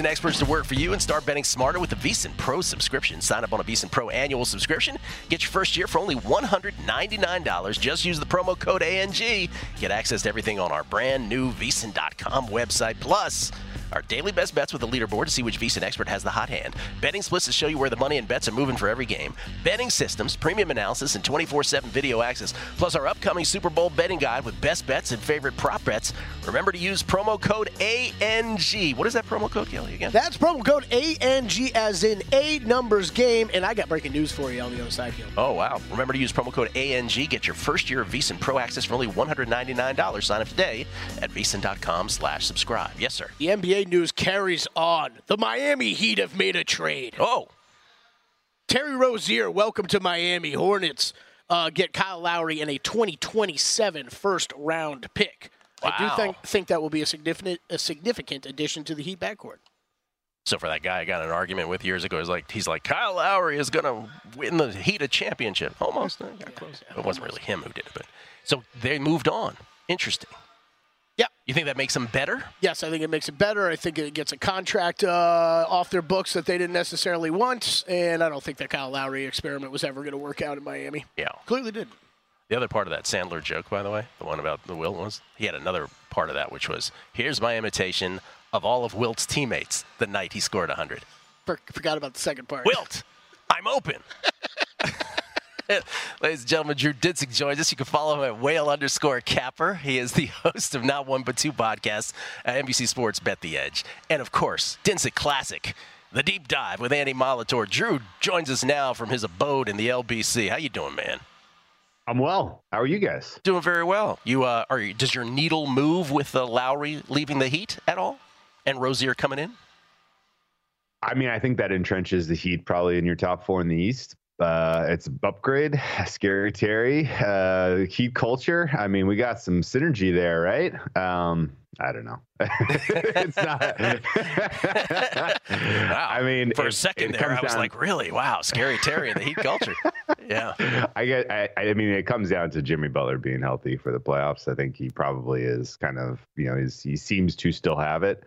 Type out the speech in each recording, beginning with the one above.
Experts to work for you and start betting smarter with the VSiN Pro subscription. Sign up on a VSiN Pro annual subscription. Get your first year for only $199. Just use the promo code ANG. Get access to everything on our brand new VSiN.com website. Plus, our daily best bets with a leaderboard to see which VSiN expert has the hot hand. Betting splits to show you where the money and bets are moving for every game. Betting systems, premium analysis, and 24/7 video access. Plus our upcoming Super Bowl betting guide with best bets and favorite prop bets. Remember to use promo code ANG. What is that promo code, Kelly, again? That's promo code ANG as in A numbers game. And I got breaking news for you on the other side here. Oh, wow. Remember to use promo code ANG. Get your first year of VSiN Pro access for only $199. Sign up today at VSiN.com/subscribe. Yes, sir. The NBA news carries on. The Miami Heat have made a trade. Oh. Terry Rozier, welcome to Miami. Hornets get Kyle Lowry and a 2027 first-round pick. Wow. I do think that will be a significant addition to the Heat backcourt. So for that guy I got in an argument with years ago, he's like, Kyle Lowry is going to win the Heat a championship. Almost. Got close. It wasn't really him who did it. But so they moved on. Interesting. Yeah. You think that makes them better? Yes, I think it makes it better. I think it gets a contract off their books that they didn't necessarily want, and I don't think that Kyle Lowry experiment was ever going to work out in Miami. Yeah. Clearly didn't. The other part of that Sandler joke, by the way, the one about the Wilt was, he had another part of that, which was, here's my imitation of all of Wilt's teammates the night he scored 100. Forgot about the second part. Wilt, I'm open. Ladies and gentlemen, Drew Dinsick joins us. You can follow him at whale_capper. He is the host of Not One But Two podcasts at NBC Sports Bet the Edge. And, of course, Dinsick Classic, The Deep Dive with Andy Molitor. Drew joins us now from his abode in the LBC. How you doing, man? I'm well. How are you guys? Doing very well. Does your needle move with Lowry leaving the Heat at all and Rozier coming in? I mean, I think that entrenches the Heat probably in your top four in the East. It's upgrade, Scary Terry, Heat culture. I mean, we got some synergy there, right? I don't know. It's not. Wow. I mean, for a second there, I was like, really? Wow, Scary Terry and the Heat culture. Yeah. I mean, it comes down to Jimmy Butler being healthy for the playoffs. I think he probably is kind of, he seems to still have it.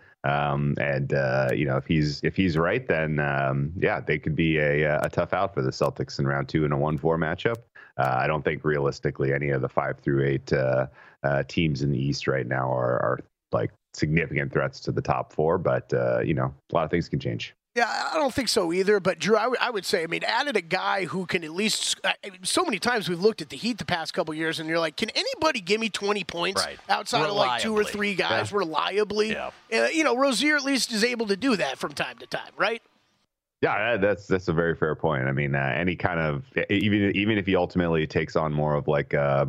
If he's right, then they could be a tough out for the Celtics in round 2 in a 1-4 matchup. I don't think realistically any of the 5 through 8 teams in the East right now are like significant threats to the top 4, but a lot of things can change. Yeah, I don't think so either. But, Drew, I would say, added a guy who can at least so many times we've looked at the Heat the past couple of years, and you're like, can anybody give me 20 points outside of like 2 or 3 guys reliably? Yeah. Rozier at least is able to do that from time to time, right? Yeah, that's a very fair point. I mean, any kind of even if he ultimately takes on more of like a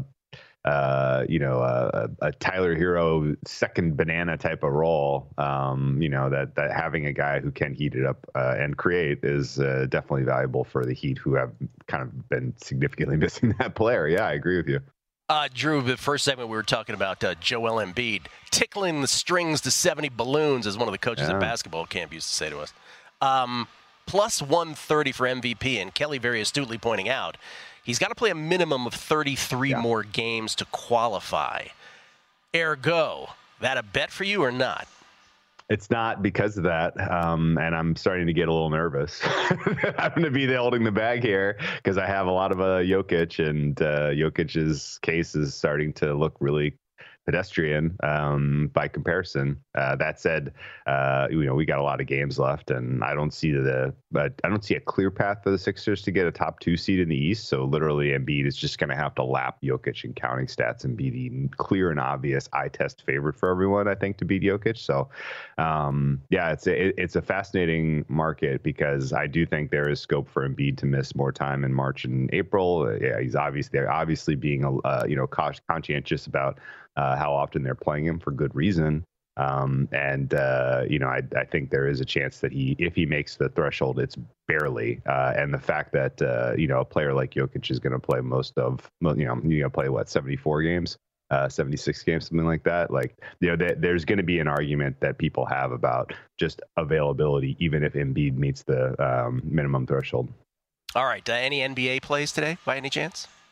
Tyler Hero second banana type of role, that having a guy who can heat it up and create is definitely valuable for the Heat, who have kind of been significantly missing that player. Yeah, I agree with you. Drew, the first segment we were talking about Joel Embiid tickling the strings to 70 balloons, as one of the coaches at basketball camp used to say to us. Plus 130 for MVP, and Kelly very astutely pointing out, he's got to play a minimum of 33 more games to qualify. Ergo, that a bet for you or not? It's not because of that, and I'm starting to get a little nervous. I'm going to be holding the bag here because I have a lot of Jokic, and Jokic's case is starting to look really pedestrian by comparison. That said, we got a lot of games left, and I don't see a clear path for the Sixers to get a top 2 seed in the East. So literally, Embiid is just going to have to lap Jokic in counting stats and be the clear and obvious eye test favorite for everyone, I think, to beat Jokic. So, it's a fascinating market because I do think there is scope for Embiid to miss more time in March and April. He's obviously being conscientious about how often they're playing him for good reason. I think there is a chance that if he makes the threshold, it's barely. And the fact that, a player like Jokic is going to play play 74 games, 76 games, something like that. There's going to be an argument that people have about just availability, even if Embiid meets the minimum threshold. All right. Any NBA plays today by any chance?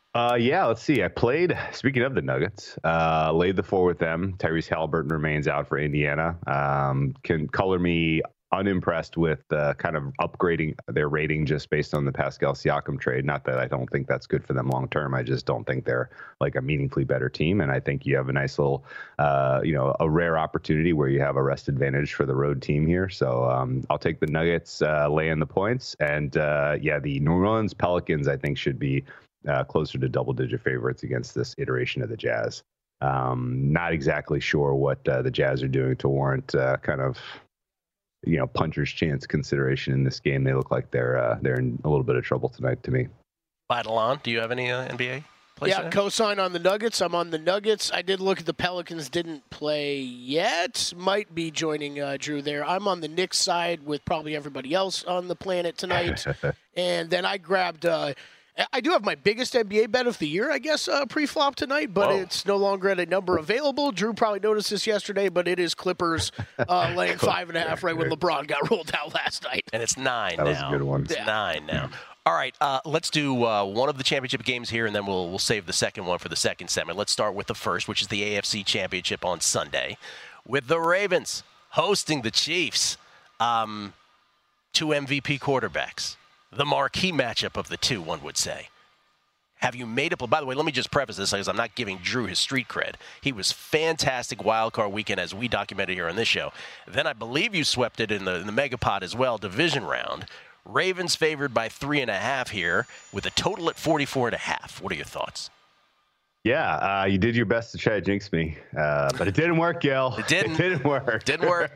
Yeah, let's see. Speaking of the Nuggets, laid the 4 with them. Tyrese Halliburton remains out for Indiana. Can color me unimpressed with kind of upgrading their rating just based on the Pascal Siakam trade. Not that I don't think that's good for them long term. I just don't think they're like a meaningfully better team. And I think you have a nice little, a rare opportunity where you have a rest advantage for the road team here. So I'll take the Nuggets laying the points. And the New Orleans Pelicans, I think, should be closer to double-digit favorites against this iteration of the Jazz. Not exactly sure what the Jazz are doing to warrant puncher's chance consideration in this game. They look like they're in a little bit of trouble tonight to me. Badelon, do you have any NBA plays? Yeah, cosign on the Nuggets. I'm on the Nuggets. I did look at the Pelicans. Didn't play yet. Might be joining Drew there. I'm on the Knicks side with probably everybody else on the planet tonight. And then I grabbed I do have my biggest NBA bet of the year, I guess, pre-flop tonight, but it's no longer at a number available. Drew probably noticed this yesterday, but it is Clippers laying 5.5 right when LeBron got rolled out last night. And it's 9 now. That was a good one. It's 9 now. All right, let's do one of the championship games here, and then we'll save the second one for the second segment. Let's start with the first, which is the AFC Championship on Sunday, with the Ravens hosting the Chiefs. 2 MVP quarterbacks. The marquee matchup of the two, one would say. Have you made up? By the way, let me just preface this because I'm not giving Drew his street cred. He was fantastic wild card weekend as we documented here on this show. Then I believe you swept it in the Megapod as well, division round. Ravens favored by 3.5 here with a total at 44.5. What are your thoughts? Yeah, you did your best to try to jinx me, but it didn't work, Gil. It didn't. It didn't work. Didn't work.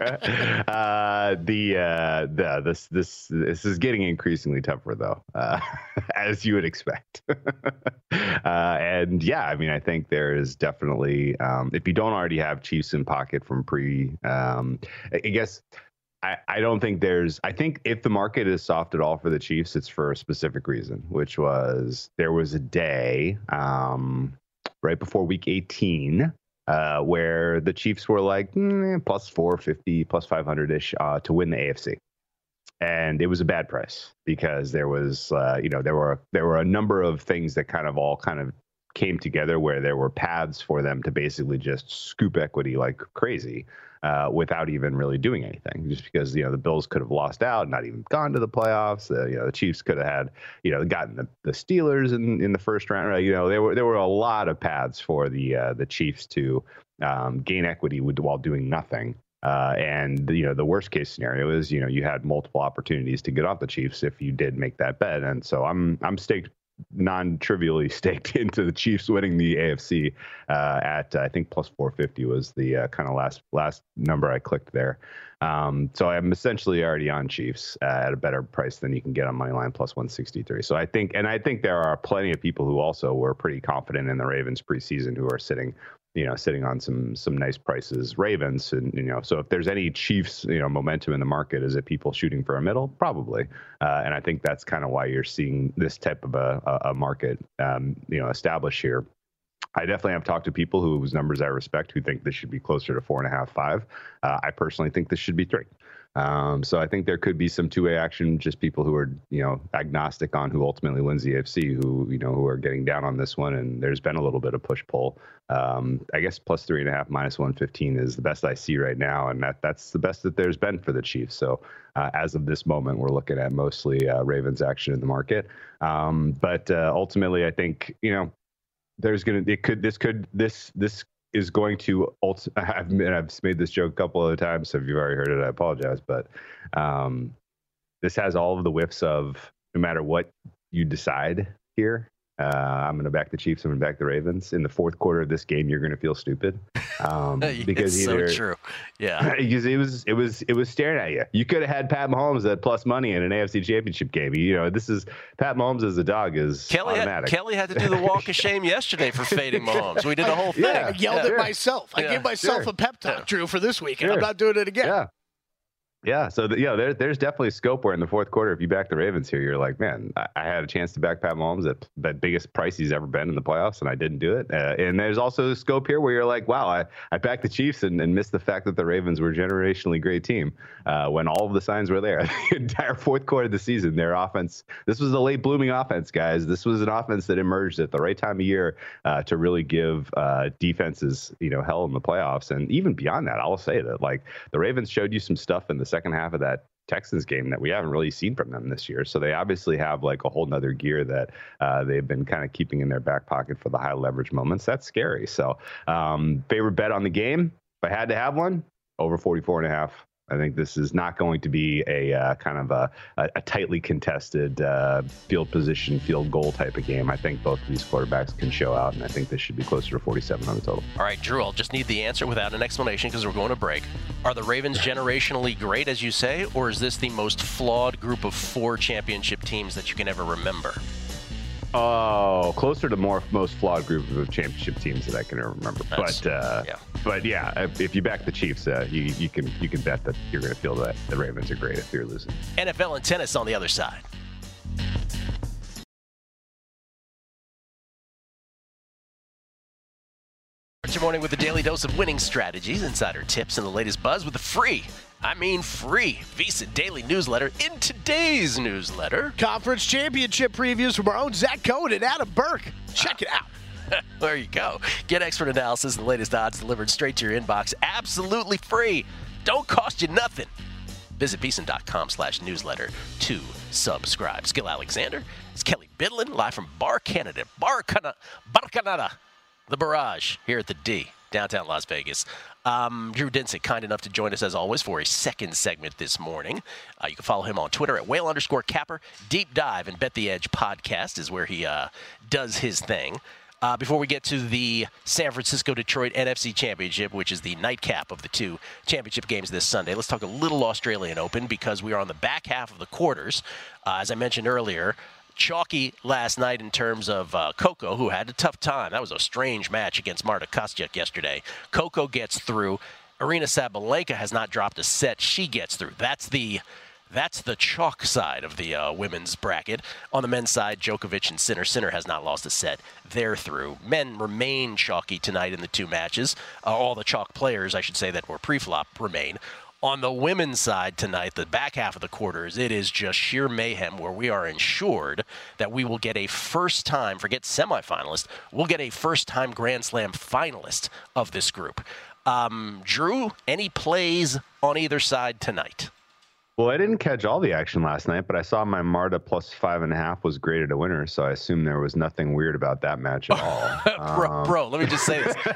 This is getting increasingly tougher, though, as you would expect. And yeah, I mean, I think there is definitely, if you don't already have Chiefs in pocket from I guess. I don't think I think if the market is soft at all for the Chiefs, it's for a specific reason, which was there was a day right before week 18 where the Chiefs were like plus 450, plus 500-ish to win the AFC. And it was a bad price because there was, there were a number of things that kind of came together where there were paths for them to basically just scoop equity like crazy without even really doing anything, just because, the Bills could have lost out, not even gone to the playoffs. The Chiefs could have had, gotten the Steelers in the first round. Right? There were a lot of paths for the Chiefs to gain equity while doing nothing. And the worst case scenario is, you had multiple opportunities to get off the Chiefs if you did make that bet. And so I'm non-trivially staked into the Chiefs winning the AFC at I think plus 450 was the kind of last number I clicked there. So I'm essentially already on Chiefs at a better price than you can get on Moneyline plus 163. So I think there are plenty of people who also were pretty confident in the Ravens preseason who are sitting on some nice prices. Ravens, and so if there's any Chiefs, momentum in the market, is it people shooting for a middle? Probably, and I think that's kind of why you're seeing this type of a market, establish here. I definitely have talked to people whose numbers I respect who think this should be closer to 4.5, 5. I personally think this should be 3. So I think there could be some two-way action, just people who are, agnostic on who ultimately wins the AFC, who are getting down on this one. And there's been a little bit of push-pull. I guess plus 3.5, minus 115 is the best I see right now. And that's the best that there's been for the Chiefs. So as of this moment, we're looking at mostly Ravens action in the market. But ultimately, I think, this is going to I've made this joke a couple of times, so if you've already heard it, I apologize. But this has all of the whiffs of no matter what you decide here. I'm going to back the Chiefs. I'm going to back the Ravens. In the fourth quarter of this game, you're going to feel stupid because it's so true. Yeah, because it was staring at you. You could have had Pat Mahomes at plus money in an AFC Championship game. This is Pat Mahomes as a dog is automatic. Kelly had to do the walk of shame yesterday for fading Mahomes. We did the whole thing. I yelled at myself. I gave myself a pep talk, Drew, for this week, and I'm not doing it again. Yeah. Yeah, so there's definitely scope where in the fourth quarter, if you back the Ravens here, you're like, man, I had a chance to back Pat Mahomes at the biggest price he's ever been in the playoffs, and I didn't do it. And there's also scope here where you're like, wow, I backed the Chiefs and missed the fact that the Ravens were a generationally great team when all of the signs were there. The entire fourth quarter of the season, their offense, this was a late blooming offense, guys. This was an offense that emerged at the right time of year to really give defenses, hell in the playoffs. And even beyond that, I'll say that like the Ravens showed you some stuff in the second half of that Texans game that we haven't really seen from them this year. So they obviously have like a whole nother gear that they've been kind of keeping in their back pocket for the high leverage moments. That's scary. So favorite bet on the game, if I had to have one, over 44.5. I think this is not going to be a kind of a tightly contested field position, field goal type of game. I think both of these quarterbacks can show out, and I think this should be closer to 47 on the total. All right, Drew, I'll just need the answer without an explanation because we're going to break. Are the Ravens generationally great, as you say, or is this the most flawed group of 4 championship teams that you can ever remember? Oh, closer to most flawed group of championship teams that I can remember. But yeah, if you back the Chiefs, you can bet that you're going to feel that the Ravens are great if you're losing. NFL and tennis on the other side. Your morning with a daily dose of winning strategies, insider tips, and the latest buzz with the free VSiN Daily Newsletter. In today's newsletter, conference championship previews from our own Zach Cohen and Adam Burke. Check it out. There you go. Get expert analysis and the latest odds delivered straight to your inbox, absolutely free. Don't cost you nothing. Visit VSiN.com/newsletter to subscribe. Skill Alexander. It's Kelly Bidlin, live from Bar Canada, the Barrage here at the D, downtown Las Vegas. Drew Dinsick, kind enough to join us as always for a second segment this morning. You can follow him on Twitter at whale_capper. Deep Dive and Bet the Edge podcast is where he does his thing. Before we get to the San Francisco-Detroit NFC Championship, which is the nightcap of the 2 championship games this Sunday, let's talk a little Australian Open because we are on the back half of the quarters. As I mentioned earlier, chalky last night in terms of Coco, who had a tough time. That was a strange match against Marta Kostyuk yesterday. Coco gets through. Aryna Sabalenka has not dropped a set. She gets through. That's the chalk side of the women's bracket. On the men's side, Djokovic and Sinner. Sinner has not lost a set. They're through. Men remain chalky tonight in the 2 matches. All the chalk players, I should say, that were pre-flop remain. On the women's side tonight, the back half of the quarters, it is just sheer mayhem where we are ensured that we will get a first-time, forget semifinalist, we'll get a first-time Grand Slam finalist of this group. Drew, any plays on either side tonight? Well, I didn't catch all the action last night, but I saw my Marta plus 5.5 was graded a winner, so I assume there was nothing weird about that match at all. Bro, let me just say this.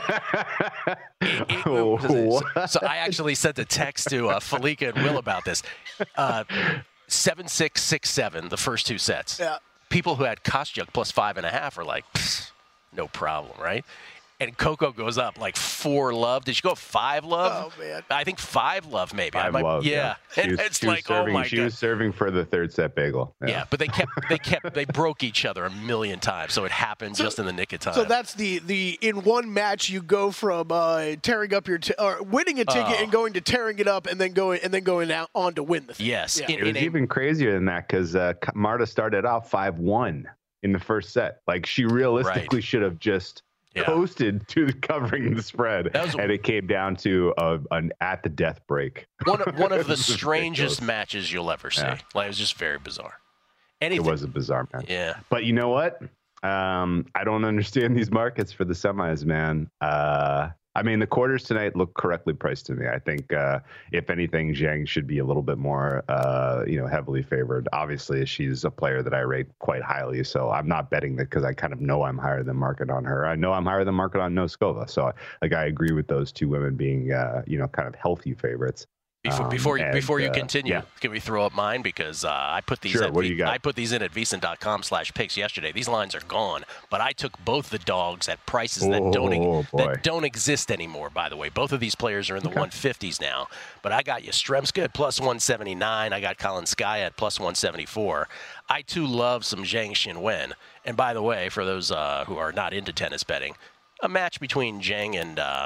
So I actually sent a text to Falika and Will about this. 7-6, 6-7, the first 2 sets. Yeah. People who had Kostyuk plus 5.5 are like, no problem, right? And Coco goes up like 4 love. Did she go 5 love? Oh, man. I think 5 love maybe. 5 love, yeah. It's like, serving, oh, my God. She was serving for the 3rd set bagel. Yeah, but they broke each other a million times, so it happened just in the nick of time. So that's the in one match you go from tearing up your or winning a ticket and going to tearing it up and then going out on to win the thing. Yes. Yeah. It was even crazier than that because Marta started out 5-1 in the first set. Like she realistically should have just coasted to covering the spread, and it came down to an at the death break. One of the strangest matches you'll ever see. Yeah. Like it was just very bizarre. It was a bizarre match. Yeah, but you know what? I don't understand these markets for the semis, man. I mean, the quarters tonight look correctly priced to me. I think, if anything, Zhang should be a little bit more, heavily favored. Obviously, she's a player that I rate quite highly, so I'm not betting that because I kind of know I'm higher than market on her. I know I'm higher than market on Noskova, so I agree with those 2 women being, kind of healthy favorites. Before you continue, can we throw up mine? Because I put these what do you got? I put these in at VSiN.com/picks yesterday. These lines are gone, but I took both the dogs at prices that don't exist anymore, by the way. Both of these players are in the 150s now. But I got Yastrzemska at plus 179. I got Kalinskaya at plus 174. I, too, love some Zhang Xinwen. And by the way, for those who are not into tennis betting, a match between Zhang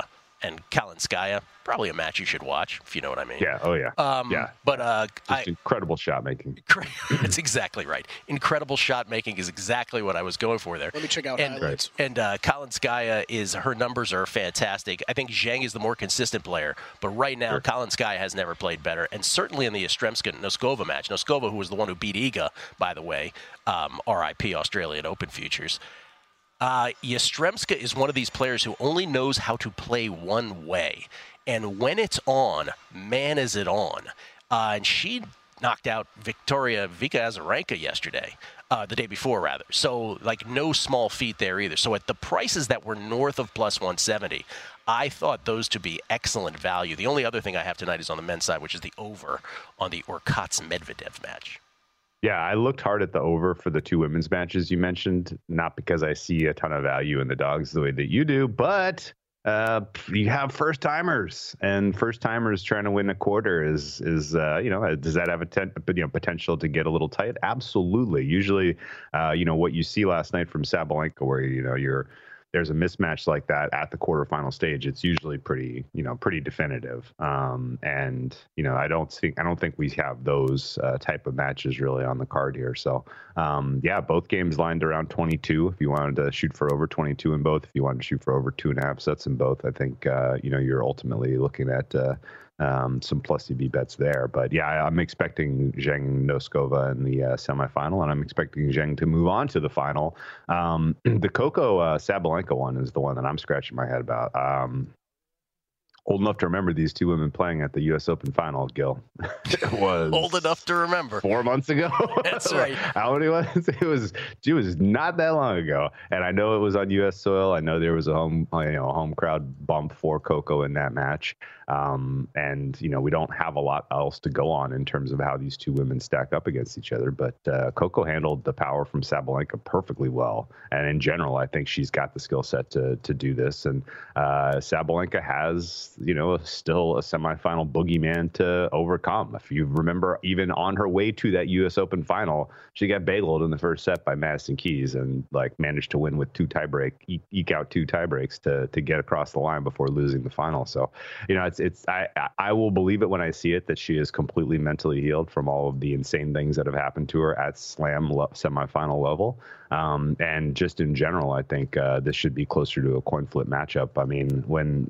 and Kalinskaya, probably a match you should watch, if you know what I mean. Yeah. Oh, yeah. Yeah. But incredible shot making. That's exactly right. Incredible shot making is exactly what I was going for there. Let me check out highlights. And Kalinskaya her numbers are fantastic. I think Zheng is the more consistent player, but right now Kalinskaya has never played better, and certainly in the Yastremska-Noskova match. Noskova, who was the one who beat Iga, by the way, RIP Australian Open futures. Yastremska is one of these players who only knows how to play one way. And when it's on, man, is it on. And she knocked out Vika Azarenka yesterday, the day before, rather. So, like, no small feat there either. So at the prices that were north of plus 170, I thought those to be excellent value. The only other thing I have tonight is on the men's side, which is the over on the Urkats-Medvedev match. Yeah, I looked hard at the over for the two women's matches you mentioned, not because I see a ton of value in the dogs the way that you do, but you have first timers, and first timers trying to win a quarter is does that have potential to get a little tight? Absolutely. Usually, what you see last night from Sabalenka, where there's a mismatch like that at the quarterfinal stage, it's usually pretty definitive. And I don't think we have those type of matches really on the card here. So both games lined around 22. If you wanted to shoot for over 22 in both, if you wanted to shoot for over 2.5 sets in both, I think you're ultimately looking at some plus EV bets there. But yeah, I'm expecting Zheng Noskova in the semifinal, and I'm expecting Zheng to move on to the final. The Coco Sabalenka one is the one that I'm scratching my head about. Old enough to remember these two women playing at the U.S. Open final, Gil. It was old enough to remember 4 months ago. That's right. How many was it? It was not that long ago, and I know it was on U.S. soil. I know there was a home crowd bump for Coco in that match. And we don't have a lot else to go on in terms of how these two women stack up against each other. But Coco handled the power from Sabalenka perfectly well, and in general, I think she's got the skill set to do this. And Sabalenka has still a semifinal boogeyman to overcome. If you remember, even on her way to that U.S. Open final, she got bageled in the first set by Madison Keys and managed to win with eke out two tiebreaks to get across the line before losing the final. So, I will believe it when I see it that she is completely mentally healed from all of the insane things that have happened to her at slam semifinal level. And just in general, I think this should be closer to a coin flip matchup. I mean, when,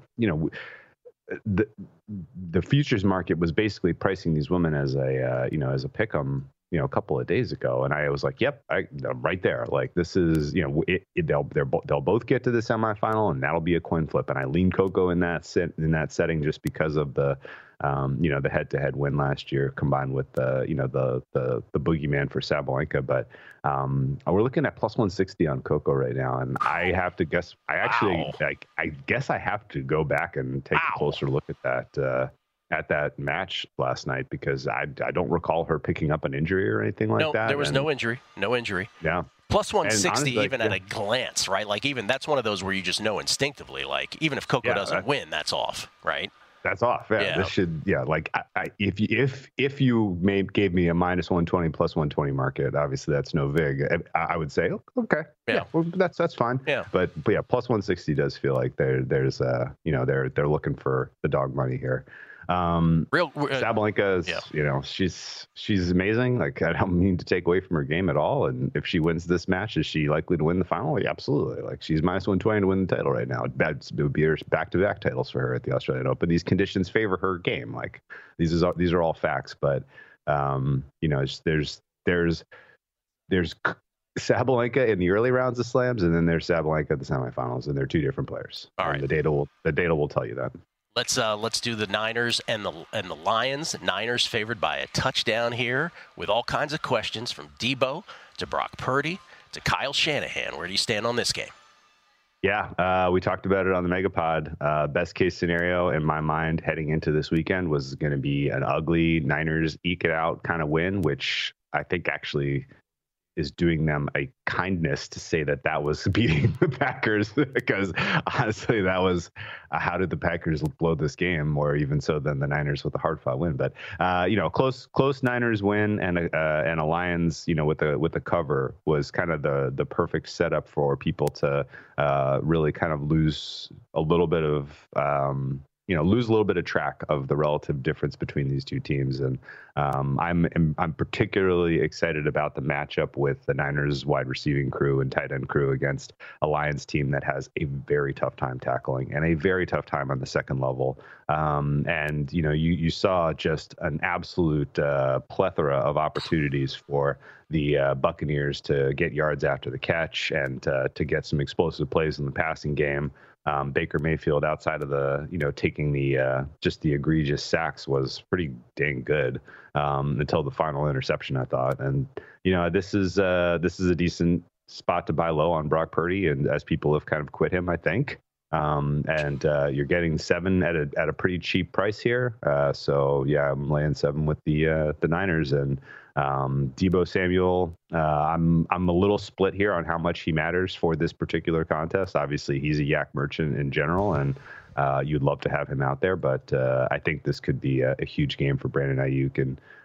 the futures market was basically pricing these women as a pick'em, a couple of days ago, and I was like, "Yep, right there. Like this is, they'll both get to the semifinal, and that'll be a coin flip." And I leaned Coco in that setting just because of the head-to-head win last year, combined with the boogeyman for Sabalenka. But we're looking at plus 160 on Coco right now, and I have to guess. I guess I have to go back and take a closer look at that match last night, because I don't recall her picking up an injury or anything like that. No, there was no injury. Yeah. Plus 160 honestly, at a glance, right? Like, even that's one of those where you just know instinctively, like, even if Coco doesn't win, that's off, right? That's off. Yeah. This should, if you gave me a minus 120 plus 120 market, obviously that's no vig. I would say, okay, well, that's fine. Yeah. But yeah, plus 160 does feel like they're looking for the dog money here. Sabalenka is, she's amazing. Like, I don't mean to take away from her game at all. And if she wins this match, is she likely to win the final? Yeah, absolutely. Like, she's minus 120 to win the title right now. It would be back-to-back titles for her at the Australian Open. These conditions favor her game. Like, these are all facts. But there's Sabalenka in the early rounds of slams, and then there's Sabalenka at the semifinals, and they're two different players. All right. And the data will tell you that. Let's do the Niners and the Lions. Niners favored by a touchdown here, with all kinds of questions from Debo to Brock Purdy to Kyle Shanahan. Where do you stand on this game? Yeah, we talked about it on the Megapod. Best case scenario in my mind heading into this weekend was going to be an ugly Niners eke it out kind of win, which I think actually is doing them a kindness to say that was beating the Packers, because honestly, that was how did the Packers blow this game, or even so than the Niners with a hard-fought win. But close Niners win and a Lions, with the cover was kind of the perfect setup for people to really kind of lose a little bit of track of the relative difference between these two teams. And I'm particularly excited about the matchup with the Niners wide receiving crew and tight end crew against a Lions team that has a very tough time tackling and a very tough time on the second level. And you saw just an absolute plethora of opportunities for the Buccaneers to get yards after the catch and to get some explosive plays in the passing game. Baker Mayfield, outside of taking the egregious sacks, was pretty dang good until the final interception, I thought. And this is a decent spot to buy low on Brock Purdy, and as people have kind of quit him, I think. And you're getting 7 at a pretty cheap price here. So yeah, I'm laying 7 with the Niners. And Deebo Samuel, I'm a little split here on how much he matters for this particular contest. Obviously, he's a yak merchant in general, and you'd love to have him out there. But I think this could be a huge game for Brandon Ayuk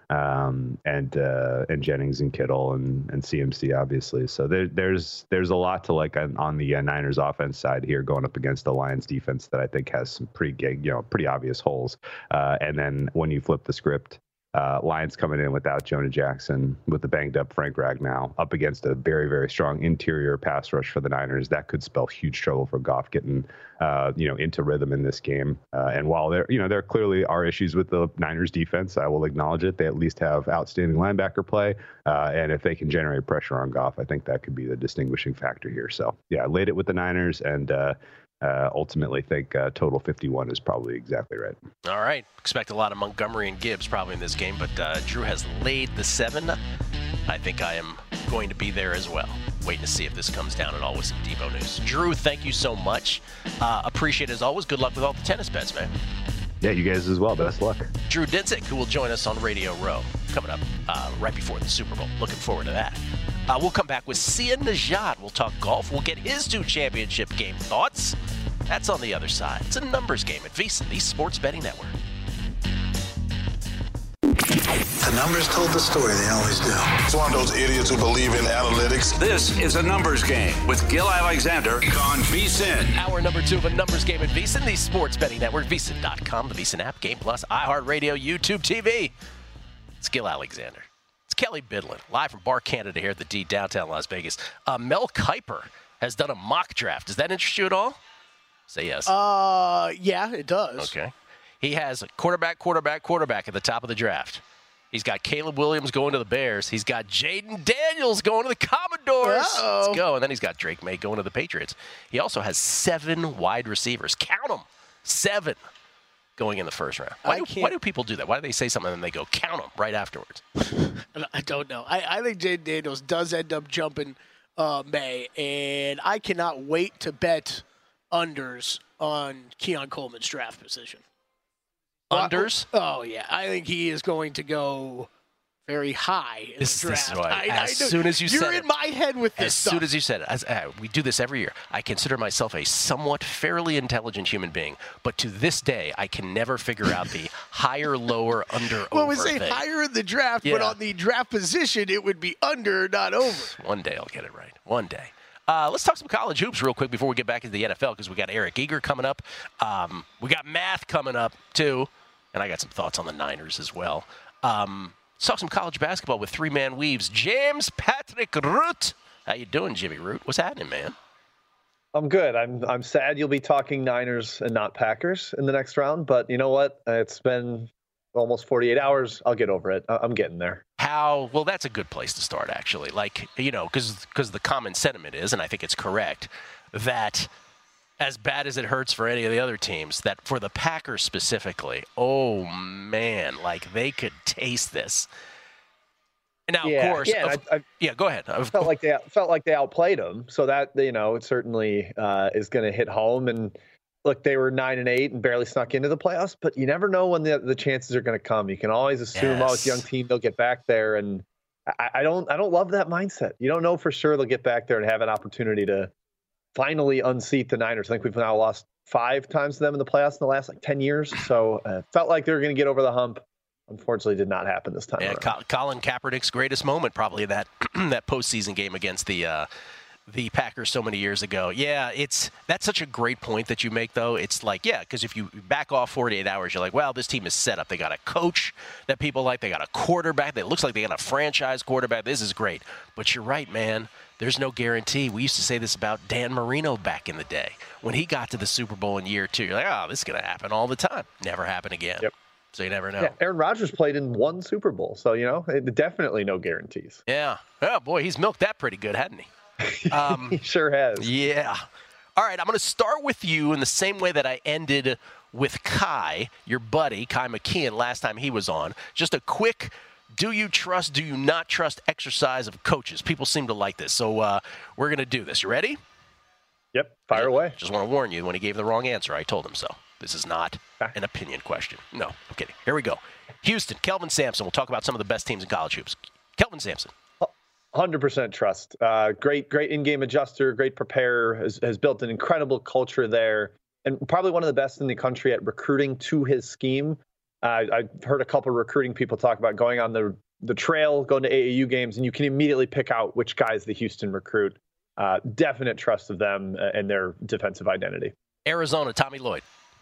and Jennings and Kittle and CMC, obviously. So there's a lot to like on the Niners offense side here, going up against the Lions defense that I think has some pretty obvious holes. And then when you flip the script, Lions coming in without Jonah Jackson, with the banged up Frank Ragnow, up against a very, very strong interior pass rush for the Niners. That could spell huge trouble for Goff getting, into rhythm in this game. And while there clearly are issues with the Niners defense, I will acknowledge it. They at least have outstanding linebacker play. And if they can generate pressure on Goff, I think that could be the distinguishing factor here. So yeah, I laid it with the Niners, and ultimately think total 51 is probably exactly right. All right. Expect a lot of Montgomery and Gibbs probably in this game, but Drew has laid the 7. I think I am going to be there as well. Waiting to see if this comes down at all with some Deebo news. Drew, thank you so much. Appreciate it as always. Good luck with all the tennis bets, man. Yeah, you guys as well. Best luck. Drew Dinsick, who will join us on Radio Row coming up right before the Super Bowl. Looking forward to that. We'll come back with Sia Nejad. We'll talk golf. We'll get his 2 championship game thoughts. That's on the other side. It's a numbers game at VSiN, the Sports Betting Network. The numbers told the story. They always do. It's one of those idiots who believe in analytics. This is a numbers game with Gil Alexander on VSiN. Hour number 2 of a numbers game at VSiN, the Sports Betting Network, VSiN.com, the VSiN app, Game Plus, iHeartRadio, YouTube TV. It's Gil Alexander. It's Kelly Bidlin, live from Bar Canada here at the D, downtown Las Vegas. Mel Kiper has done a mock draft. Does that interest you at all? Say yes. Yeah, it does. Okay. He has a quarterback at the top of the draft. He's got Caleb Williams going to the Bears. He's got Jaden Daniels going to the Commodores. Uh-oh. Let's go. And then he's got Drake May going to the Patriots. He also has 7 wide receivers. Count them. 7 going in the first round. Why do people do that? Why do they say something and then they go count them right afterwards? I don't know. I think Jaden Daniels does end up jumping May, and I cannot wait to bet unders on Keon Coleman's draft position. Unders? Oh, yeah. I think he is going to go very high in the draft. This is why. As soon as you said it. You're in my head with this stuff. As soon as you said it. We do this every year. I consider myself a somewhat fairly intelligent human being, but to this day, I can never figure out the higher, lower, under, over Well, we say thing. higher in the draft, but on the draft position, it would be under, not over. One day I'll get it right. One day. Let's talk some college hoops real quick before we get back into the NFL, because we got Eric Eager coming up. We got math coming up, too. And I got some thoughts on the Niners as well. Let's talk some college basketball with 3-man weaves. James Patrick Root. How you doing, Jimmy Root? What's happening, man? I'm good. I'm sad you'll be talking Niners and not Packers in the next round. But you know what? It's been almost 48 hours. I'll get over it. I'm getting there. How? Well, that's a good place to start, actually. Like, because the common sentiment is, and I think it's correct, that as bad as it hurts for any of the other teams, that for the Packers specifically, oh, man, like they could taste this. Now, of course, go ahead. Felt like they outplayed them, so that it certainly is going to hit home. And look, they were 9-8 and barely snuck into the playoffs, but you never know when the chances are going to come. You can always assume, it's a young team, they'll get back there. And I don't love that mindset. You don't know for sure they'll get back there and have an opportunity to finally unseat the Niners. I think we've now lost 5 times to them in the playoffs in the last 10 years. So felt like they were going to get over the hump. Unfortunately, did not happen this time. Yeah, Colin Kaepernick's greatest moment, probably that that postseason game against the Packers so many years ago. Yeah, that's such a great point that you make, though. It's like, yeah, because if you back off 48 hours, you're like, well, this team is set up. They got a coach that people like. They got a quarterback that looks like they got a franchise quarterback. This is great. But you're right, man. There's no guarantee. We used to say this about Dan Marino back in the day. When he got to the Super Bowl in year 2, you're like, oh, this is going to happen all the time. Never happen again. Yep. So you never know. Yeah, Aaron Rodgers played in 1 Super Bowl. So, definitely no guarantees. Yeah. Oh, boy, he's milked that pretty good, hadn't he? He sure has. Yeah. All right, I'm going to start with you in the same way that I ended with Kai, your buddy, Kai McKeon, last time he was on. Just a quick do you trust, do you not trust exercise of coaches. People seem to like this, so we're going to do this. You ready? Yep, fire away. Just want to warn you, when he gave the wrong answer, I told him so. This is not an opinion question. No, I'm kidding. Here we go. Houston, Kelvin Sampson. We'll talk about some of the best teams in college hoops. Kelvin Sampson. 100% trust. Great in-game adjuster, great preparer, has built an incredible culture there, and probably one of the best in the country at recruiting to his scheme. I've heard a couple of recruiting people talk about going on the trail, going to AAU games, and you can immediately pick out which guys the Houston recruit. Definite trust of them and their defensive identity. Arizona, Tommy Lloyd.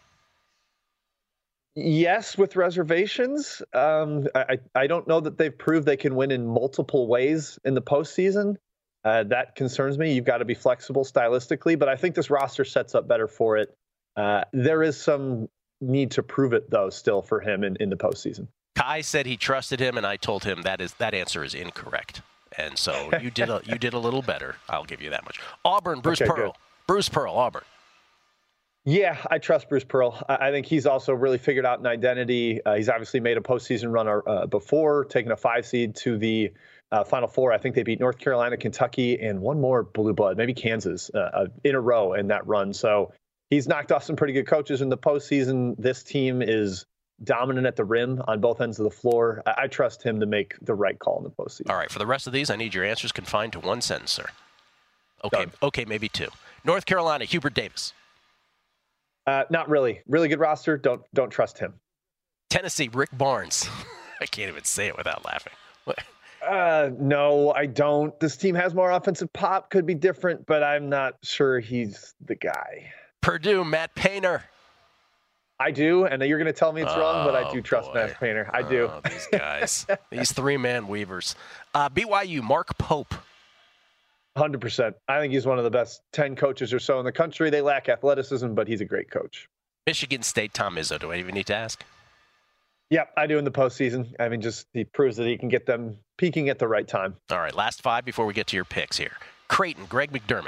Yes, with reservations. I don't know that they've proved they can win in multiple ways in the postseason. That concerns me. You've got to be flexible stylistically, but I think this roster sets up better for it. There is some need to prove it, though, still for him in the postseason. Kai said he trusted him, and I told him that answer is incorrect. And so you did a little better. I'll give you that much. Auburn, Bruce Pearl. Good. Bruce Pearl, Auburn. Yeah, I trust Bruce Pearl. I think he's also really figured out an identity. He's obviously made a postseason run before, taking a 5 seed to the Final Four. I think they beat North Carolina, Kentucky, and one more blue blood, maybe Kansas, in a row in that run. So he's knocked off some pretty good coaches in the postseason. This team is dominant at the rim on both ends of the floor. I trust him to make the right call in the postseason. All right, for the rest of these, I need your answers confined to one sentence, sir. Okay, maybe 2. North Carolina, Hubert Davis. Not really. Really good roster. Don't trust him. Tennessee, Rick Barnes. I can't even say it without laughing. No, I don't. This team has more offensive pop. Could be different, but I'm not sure he's the guy. Purdue, Matt Painter. I do, and you're going to tell me it's wrong, but I do trust Matt Painter. I do. These guys. These 3-man weavers. BYU, Mark Pope. 100%. I think he's one of the best 10 coaches or so in the country. They lack athleticism, but he's a great coach. Michigan State, Tom Izzo. Do I even need to ask? Yep, I do in the postseason. I mean, just he proves that he can get them peaking at the right time. All right, last 5 before we get to your picks here. Creighton, Greg McDermott.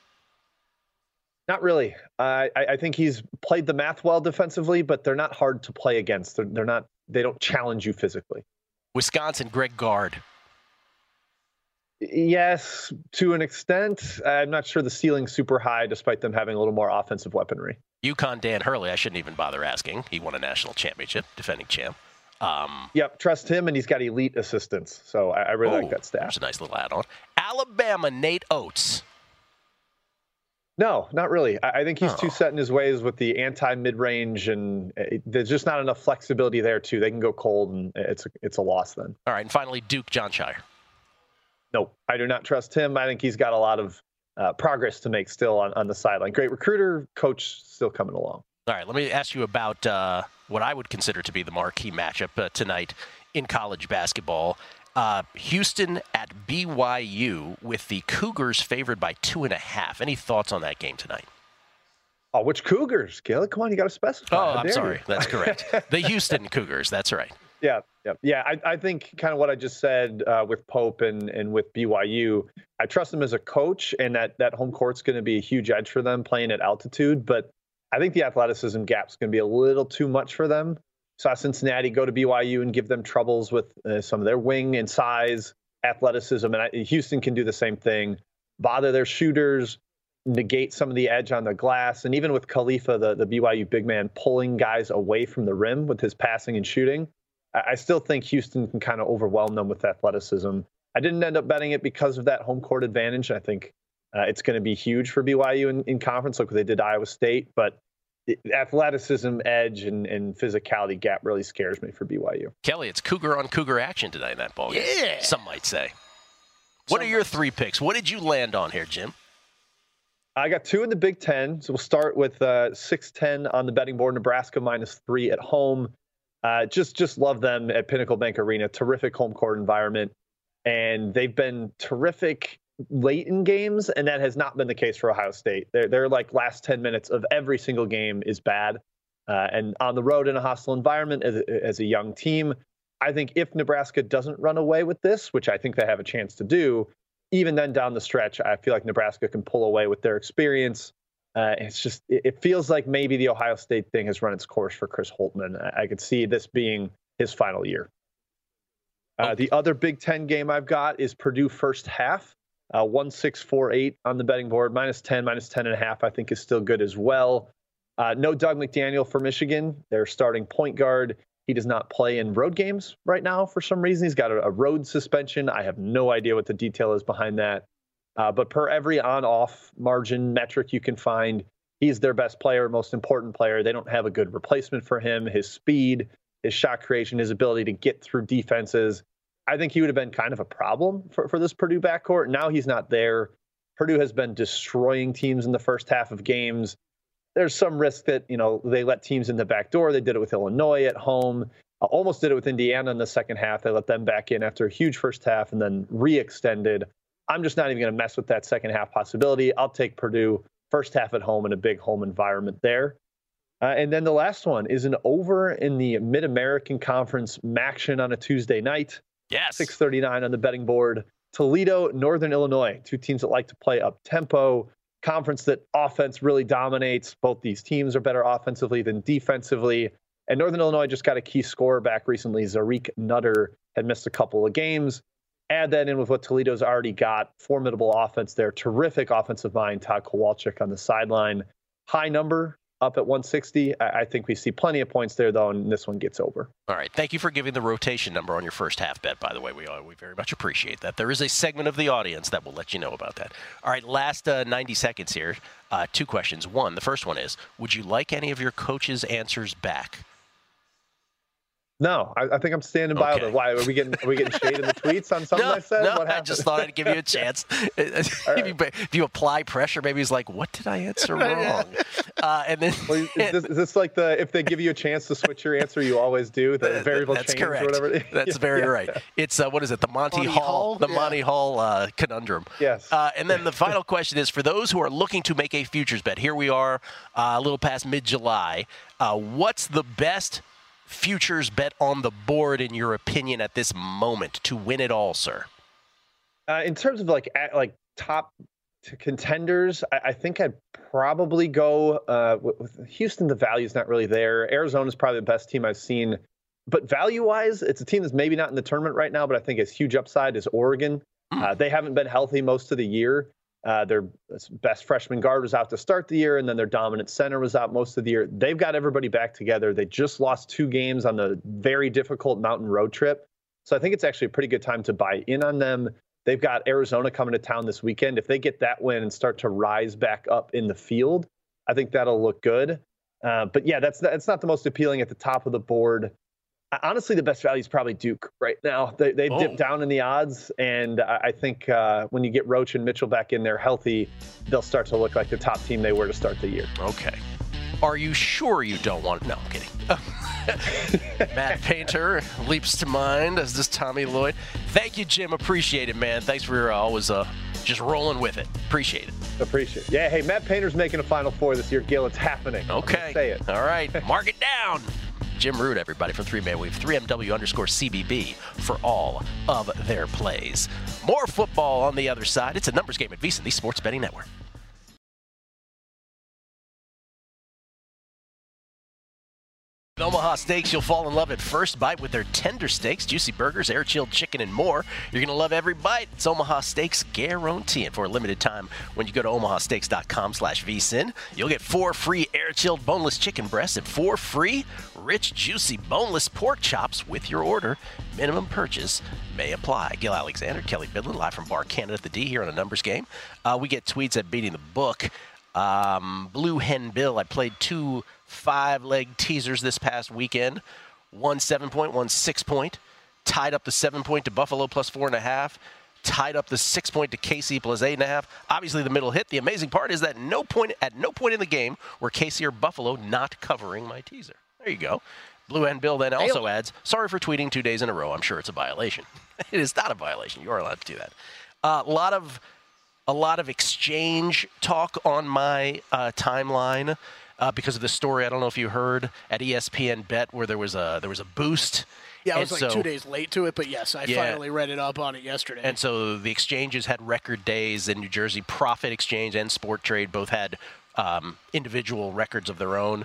Not really. I think he's played the math well defensively, but they're not hard to play against. They don't challenge you physically. Wisconsin, Greg Gard. Yes, to an extent. I'm not sure the ceiling's super high, despite them having a little more offensive weaponry. UConn, Dan Hurley. I shouldn't even bother asking. He won a national championship, defending champ. Yep, trust him, and he's got elite assistants. So I really like that staff. There's a nice little add-on. Alabama, Nate Oates. No, not really. I think he's too set in his ways with the anti-mid-range, and there's just not enough flexibility there, too. They can go cold, and it's a loss then. All right, and finally, Duke, John Shire. No, I do not trust him. I think he's got a lot of progress to make still on the sideline. Great recruiter, coach still coming along. All right, let me ask you about what I would consider to be the marquee matchup tonight in college basketball. Houston at BYU with the Cougars favored by 2.5. Any thoughts on that game tonight? Oh, which Cougars, Gil? Come on, you got to specify. Oh, I'm sorry. That's correct. The Houston Cougars. That's right. Yeah. I think kind of what I just said with Pope and with BYU, I trust him as a coach, and that home court's going to be a huge edge for them playing at altitude. But I think the athleticism gap's going to be a little too much for them. Saw Cincinnati go to BYU and give them troubles with some of their wing and size, athleticism, and Houston can do the same thing. Bother their shooters, negate some of the edge on the glass, and even with Khalifa, the BYU big man, pulling guys away from the rim with his passing and shooting. I still think Houston can kind of overwhelm them with athleticism. I didn't end up betting it because of that home court advantage. I think it's going to be huge for BYU in conference, like they did Iowa State. But athleticism, edge, and physicality gap really scares me for BYU. Kelly, it's Cougar on Cougar action tonight in that ball game. Yeah. Some might say. What are your 3 picks? What did you land on here, Jim? I got 2 in the Big Ten. So we'll start with 6-10 on the betting board. Nebraska -3 at home. Just love them at Pinnacle Bank Arena. Terrific home court environment. And they've been terrific late in games, and that has not been the case for Ohio State. They're like last 10 minutes of every single game is bad. And on the road in a hostile environment as a young team, I think if Nebraska doesn't run away with this, which I think they have a chance to do, even then down the stretch, I feel like Nebraska can pull away with their experience. It feels like maybe the Ohio State thing has run its course for Chris Holtmann. I could see this being his final year. The other Big Ten game I've got is Purdue first half, 1-6-4-8 on the betting board, -10, -10.5. I think is still good as well. No Doug McDaniel for Michigan. Their starting point guard. He does not play in road games right now for some reason. He's got a road suspension. I have no idea what the detail is behind that. But per every on-off margin metric you can find, he's their best player, most important player. They don't have a good replacement for him. His speed, his shot creation, his ability to get through defenses. I think he would have been kind of a problem for this Purdue backcourt. Now he's not there. Purdue has been destroying teams in the first half of games. There's some risk that, they let teams in the back door. They did it with Illinois at home. Almost did it with Indiana in the second half. They let them back in after a huge first half and then re-extended. I'm just not even going to mess with that second half possibility. I'll take Purdue first half at home in a big home environment there. And then the last one is an over in the Mid-American Conference MACtion on a Tuesday night. Yes. 6:39 on the betting board. Toledo, Northern Illinois, 2 teams that like to play up tempo. Conference that offense really dominates. Both these teams are better offensively than defensively. And Northern Illinois just got a key scorer back recently. Zarik Nutter had missed a couple of games. Add that in with what Toledo's already got. Formidable offense there. Terrific offensive mind. Todd Kowalczyk on the sideline. High number up at 160. I think we see plenty of points there, though, and this one gets over. All right. Thank you for giving the rotation number on your first half bet, by the way. We very much appreciate that. There is a segment of the audience that will let you know about that. All right. Last 90 seconds here. 2 questions. One, the first one is, would you like any of your coach's answers back? No, I think I'm standing by. Okay. Why are we getting shade in the tweets on something I said? No, what happened? I just thought I'd give you a chance. If you apply pressure, maybe he's like, "What did I answer wrong?" And then is this like if they give you a chance to switch your answer, you always do the variable change correct. Or whatever. That's very right. It's what is it? The Monty Hall Monty Hall conundrum. Yes. And then the final question is for those who are looking to make a futures bet. Here we are, a little past mid-July. What's the best futures bet on the board, in your opinion, at this moment to win it all, sir? In terms of like top contenders, I think I'd probably go with Houston. The value is not really there. Arizona is probably the best team I've seen, but value-wise, it's a team that's maybe not in the tournament right now, but I think it's huge upside is Oregon. They haven't been healthy most of the year. Their best freshman guard was out to start the year, and then their dominant center was out most of the year. They've got everybody back together. They just lost 2 games on the very difficult mountain road trip. So I think it's actually a pretty good time to buy in on them. They've got Arizona coming to town this weekend. If they get that win and start to rise back up in the field, I think that'll look good. But yeah, that's not the most appealing at the top of the board. Honestly, the best value is probably Duke right now. They've dipped down in the odds, and I think when you get Roach and Mitchell back in there healthy, they'll start to look like the top team they were to start the year. Okay. Are you sure you don't want... No, I'm kidding. Matt Painter leaps to mind, as does Tommy Lloyd. Thank you, Jim. Appreciate it, man. Thanks for always just rolling with it. Appreciate it. Appreciate it. Yeah, hey, Matt Painter's making a Final Four this year, Gil. It's happening. Okay. Say it. All right. Mark it down. Jim Root, everybody, from 3Man Weave, 3MW_CBB for all of their plays. More football on the other side. It's a numbers game at VSiN, the Sports Betting Network. The Omaha Steaks, you'll fall in love at first bite with their tender steaks, juicy burgers, air-chilled chicken, and more. You're going to love every bite. It's Omaha Steaks guarantee. And for a limited time, when you go to omahasteaks.com/vsin, you'll get 4 free air-chilled boneless chicken breasts and 4 free rich, juicy, boneless pork chops with your order. Minimum purchase may apply. Gil Alexander, Kelly Bidlin, live from Bar Canada at the D here on a numbers game. We get tweets at Beating the Book. Blue Hen Bill, I played 2 5-leg teasers this past weekend. 1 7-point, 1 6-point. Tied up the 7-point to Buffalo plus 4.5. Tied up the 6-point to KC plus 8.5. Obviously, the middle hit. The amazing part is that at no point in the game were KC or Buffalo not covering my teaser. There you go. Blue Hen Bill then also adds, sorry for tweeting 2 days in a row. I'm sure it's a violation. It is not a violation. You are allowed to do that. A lot of exchange talk on my timeline. Because of the story, I don't know if you heard at ESPN Bet where there was a boost. Yeah, I was 2 days late to it, but yes, I finally read it up on it yesterday. And so the exchanges had record days in New Jersey. Profit Exchange and Sport Trade both had individual records of their own,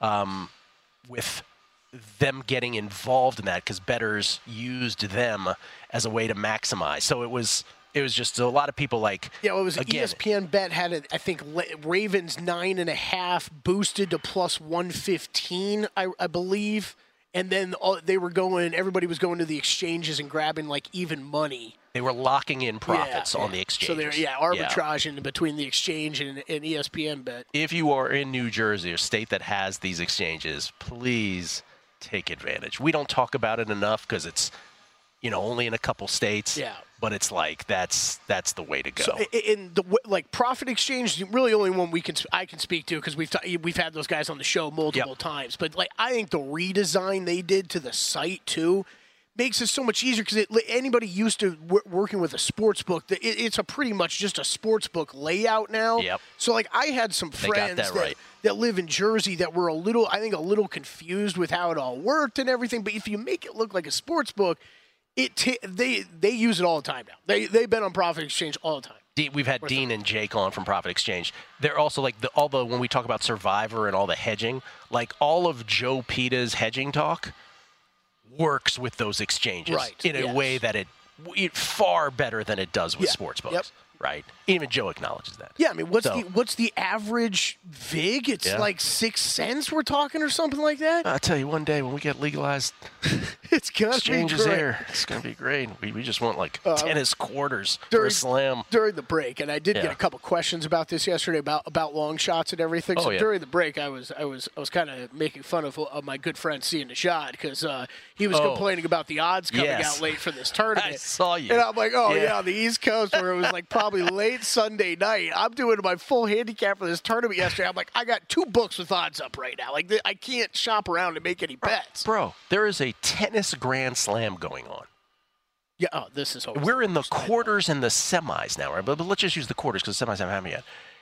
with them getting involved in that because bettors used them as a way to maximize. So it was just a lot of people like. Yeah, well, it was again, ESPN Bet had I think Ravens 9.5 boosted to plus 115, I believe, and then everybody was going to the exchanges and grabbing like even money. They were locking in profits on the exchange. So they're arbitraging between the exchange and ESPN Bet. If you are in New Jersey, a state that has these exchanges, please take advantage. We don't talk about it enough because it's only in a couple states. Yeah. But it's like that's the way to go. So in the Profit Exchange, really only one I can speak to because we've had those guys on the show multiple times. But I think the redesign they did to the site too makes it so much easier because anybody used to working with a sports book, it's a pretty much just a sports book layout now. Yep. So I had some friends that live in Jersey that were a little confused with how it all worked and everything. But if you make it look like a sports book, they use it all the time now. They've been on Profit Exchange all the time. We've had Dean and Jake on from Profit Exchange. They're also when we talk about Survivor and all the hedging, all of Joe Pita's hedging talk works with those exchanges in a way that it far better than it does with sports books. Yep. Right. Even Joe acknowledges that. Yeah, I mean, what's the average VIG? It's like 6 cents we're talking or something like that? I'll tell you, one day when we get legalized it's gonna exchanges be great. Here, it's going to be great. We just want tennis quarters for a slam. During the break, and I did get a couple questions about this yesterday about long shots and everything. So during the break, I was kind of making fun of my good friend Sia Nishad because he was complaining about the odds coming out late for this tournament. I saw you. And I'm like, on the East Coast where it was probably late Sunday night. I'm doing my full handicap for this tournament yesterday. I'm like, I got 2 books with odds up right now. I can't shop around and make any bets. Bro, there is a tennis Grand Slam going on. Yeah, this is. We're in the quarters and the semis now, right? But let's just use the quarters because the semis haven't happened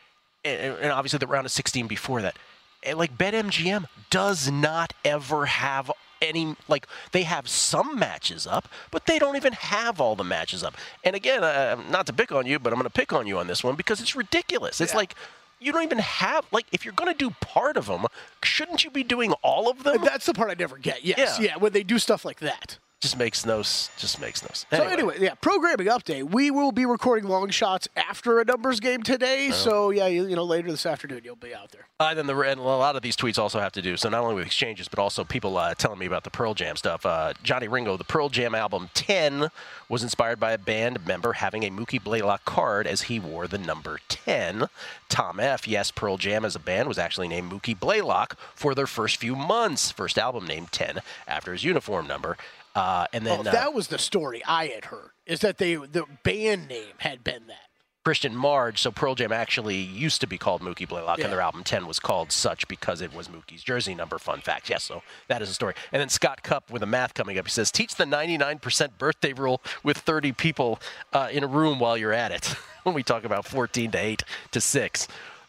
yet. And obviously the round of 16 before that. And BetMGM does not ever have any, they have some matches up, but they don't even have all the matches up. And again, not to pick on you, but I'm going to pick on you on this one because it's ridiculous. It's you don't even have, if you're going to do part of them, shouldn't you be doing all of them? That's the part I never get. Yes. Yeah, when they do stuff like that. Just makes no sense. So anyway, programming update. We will be recording long shots after a numbers game today. So later this afternoon you'll be out there. And a lot of these tweets also have to do so not only with exchanges but also people telling me about the Pearl Jam stuff. Johnny Ringo, the Pearl Jam album 10 was inspired by a band member having a Mookie Blaylock card as he wore the number 10. Tom F. Yes, Pearl Jam as a band was actually named Mookie Blaylock for their first few months. First album named 10 after his uniform number. And then that was the story I had heard, is that the band name had been that. Christian Marge, so Pearl Jam actually used to be called Mookie Blaylock, and their album 10 was called such because it was Mookie's jersey number. Fun fact. Yes, so that is the story. And then Scott Cupp with a math coming up. He says, teach the 99% birthday rule with 30 people in a room while you're at it. When we talk about 14 to 8 to 6.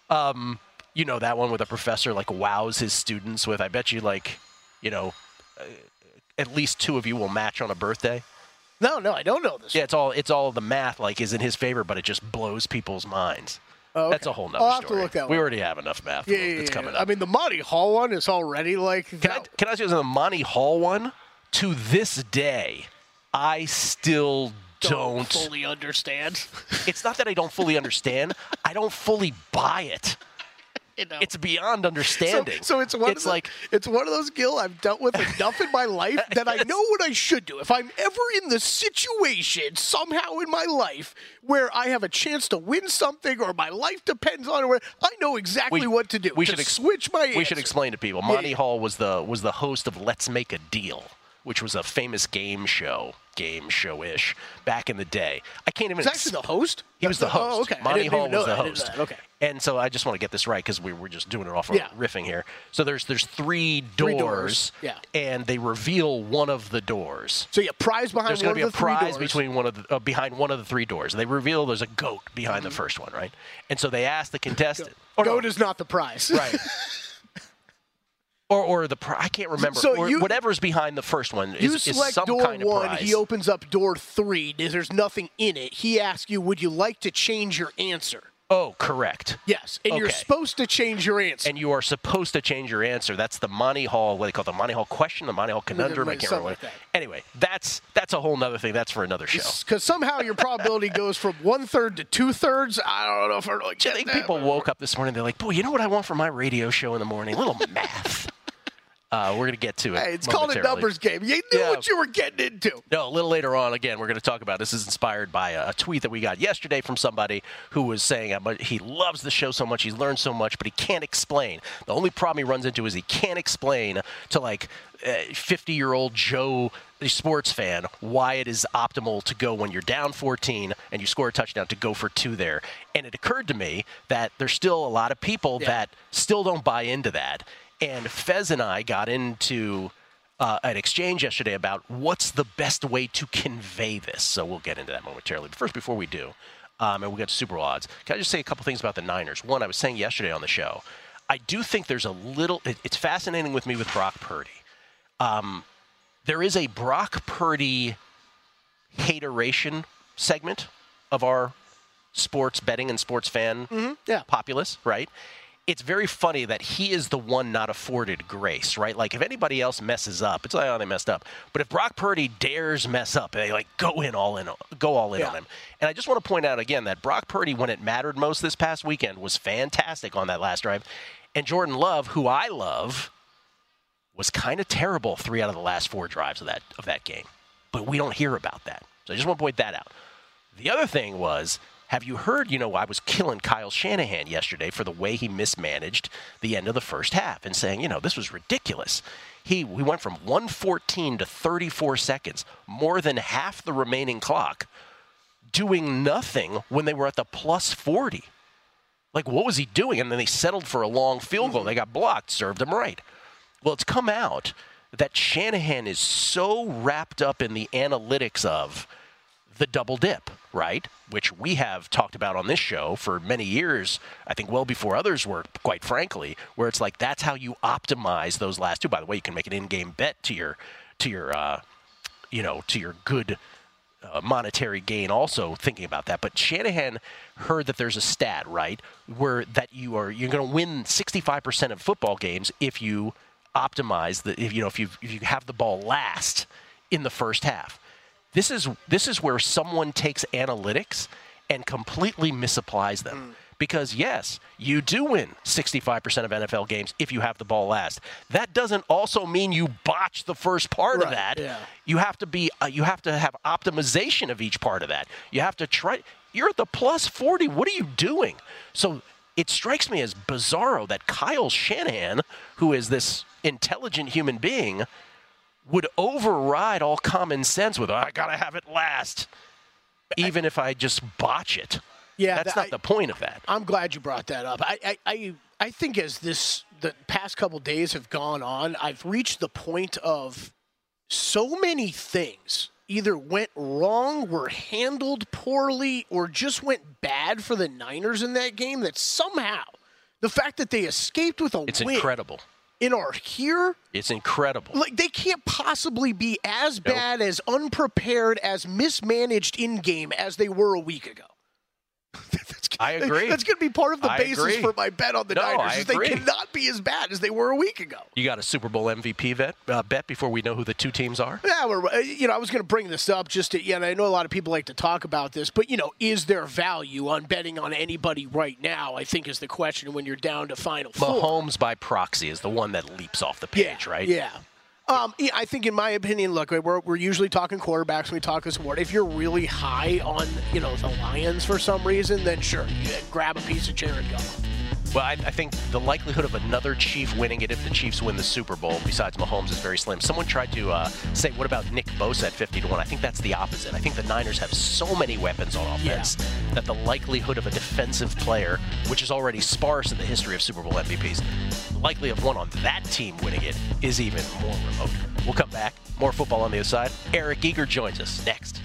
That one with a professor wows his students with, I bet you at least 2 of you will match on a birthday. No, I don't know this. Yeah, it's all the math is in his favor, but it just blows people's minds. Okay. That's a whole nother story. I'll have to look that we already have enough math. It's coming up. I mean, the Monty Hall one is already like. Can I ask you, the Monty Hall one? To this day, I still don't fully understand. It's not that I don't fully understand. I don't fully buy it. It's beyond understanding. So it's one of those, Gil, I've dealt with enough in my life that I know what I should do. If I'm ever in the situation somehow in my life where I have a chance to win something or my life depends on it, I know exactly what to do. We should switch my answer. We should explain to people. Monty Hall was the host of Let's Make a Deal, which was a famous game show-ish back in the day. I can't even. Was actually the host? He was the host. Oh, okay. Monty Hall was the host. Okay. And so I just want to get this right because we're just doing it off of riffing here. So there's three doors. Yeah. And they reveal one of the doors. So prize behind there's one of the three doors. There's going to be a prize behind one of the three doors. And they reveal there's a goat behind the first one, right? And so they ask the contestant. Goat is not the prize. Right. Or I can't remember. So whatever's behind the first one is some door kind of one, prize. He opens up door 3. There's nothing in it. He asks you, would you like to change your answer? Oh, correct. Yes, and you're supposed to change your answer. And you are supposed to change your answer. That's the Monty Hall, what they call it, the Monty Hall question, the Monty Hall conundrum. I can't remember. Like anyway, that's a whole other thing. That's for another show. Because somehow your probability goes from 1/3 to 2/3. I don't know if I really I think people woke up this morning, they're like, boy, you know what I want for my radio show in the morning? A little math. We're going to get to it. Hey, it's called a numbers game. You knew what you were getting into. No, a little later on, again, we're going to talk about this. Is inspired by a tweet that we got yesterday from somebody who was saying he loves the show so much, he's learned so much, but he can't explain. The only problem he runs into is he can't explain to 50-year-old Joe, the sports fan, why it is optimal to go when you're down 14 and you score a touchdown to go for 2 there. And it occurred to me that there's still a lot of people that still don't buy into that. And Fez and I got into an exchange yesterday about what's the best way to convey this. So we'll get into that momentarily. But first, before we do, and we'll get to Super Bowl odds, can I just say a couple things about the Niners? One, I was saying yesterday on the show, I do think there's it's fascinating with me with Brock Purdy. There is a Brock Purdy hateration segment of our sports betting and sports fan populace, right? It's very funny that he is the one not afforded grace, right? Like, if anybody else messes up, it's like, oh, they messed up. But if Brock Purdy dares mess up, they go all in on him. And I just want to point out again that Brock Purdy, when it mattered most this past weekend, was fantastic on that last drive. And Jordan Love, who I love, was kind of terrible 3 out of the last 4 drives of that game. But we don't hear about that. So I just want to point that out. The other thing was, have you heard, I was killing Kyle Shanahan yesterday for the way he mismanaged the end of the first half and saying, this was ridiculous. We went from 1:14 to 34 seconds, more than half the remaining clock, doing nothing when they were at the plus 40. Like, what was he doing? And then they settled for a long field goal. They got blocked, served him right. Well, it's come out that Shanahan is so wrapped up in the analytics of the double dip, right? Which we have talked about on this show for many years, I think well before others were, quite frankly, where it's like that's how you optimize those last 2. By the way, you can make an in-game bet to your good monetary gain also thinking about that. But Shanahan heard that there's a stat, right, where that you're going to win 65% of football games if you optimize if you have the ball last in the first half. This is where someone takes analytics and completely misapplies them. Because, yes, you do win 65% of NFL games if you have the ball last. That doesn't also mean you botch the first part of that. Yeah. You have to have optimization of each part of that. You have to try. You're at the plus 40. What are you doing? So it strikes me as bizarro that Kyle Shanahan, who is this intelligent human being, would override all common sense with, I got to have it last, even if I just botch it. Yeah, that's not the point of that. I'm glad you brought that up. I think as the past couple days have gone on, I've reached the point of so many things either went wrong, were handled poorly, or just went bad for the Niners in that game that somehow the fact that they escaped with a win. It's incredible. It's incredible. Like, they can't possibly be as bad, as unprepared, as mismanaged in-game as they were a week ago. I agree. That's going to be part of the basis for my bet on the Niners. They cannot be as bad as they were a week ago. You got a Super Bowl MVP bet before we know who the two teams are? Yeah, I was going to bring this up just to, and I know a lot of people like to talk about this, but, is there value on betting on anybody right now, I think is the question when you're down to Final Four. Mahomes by proxy is the one that leaps off the page, right? Yeah. I think, in my opinion, look, we're usually talking quarterbacks when we talk this award. If you're really high on, the Lions for some reason, then sure, you grab a piece of Jared Goff. Well, I think the likelihood of another Chief winning it if the Chiefs win the Super Bowl, besides Mahomes, is very slim. Someone tried to say, what about Nick Bosa at 50-1? I think that's the opposite. I think the Niners have so many weapons on offense that the likelihood of a defensive player, which is already sparse in the history of Super Bowl MVPs, the likelihood of one on that team winning it is even more remote. We'll come back. More football on the other side. Eric Eager joins us next.